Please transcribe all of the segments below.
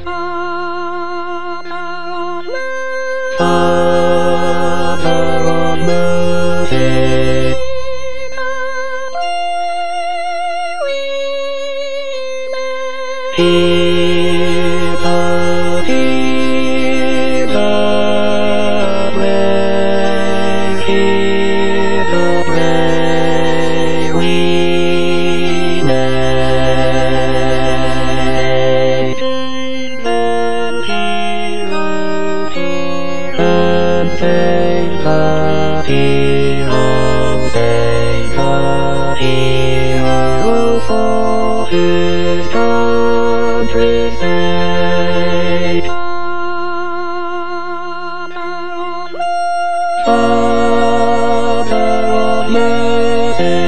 Father of mercy, hear the prayer, hear the prayer we make. And save the hero, save the hero for his country's sake. Father of mercy,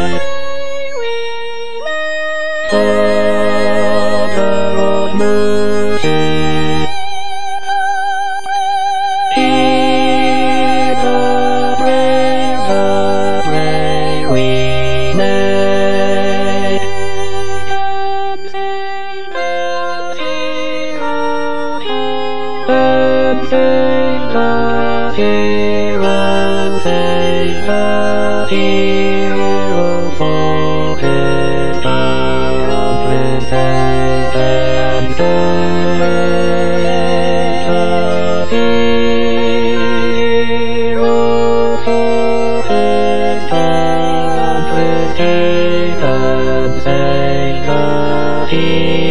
Father of mercy, hear the prayer we make. And save the hero, save the hero for his country's sake. And save the hero for his country's sake. And save the hero.